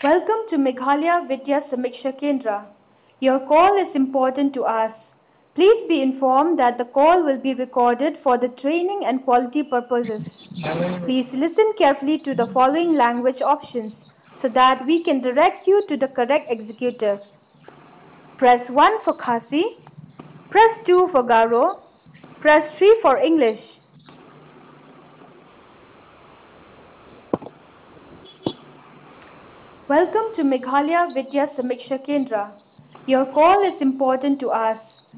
Welcome to Meghalaya Vidya Samiksha Kendra. Your call is important to us. Please be informed that the call will be recorded for the training and quality purposes. Please listen carefully to the following language options so that we can direct you to the correct executive. Press 1 for Khasi, press 2 for Garo, press 3 for English. Welcome to Meghalaya Vidya Samiksha Kendra. Your call is important to us.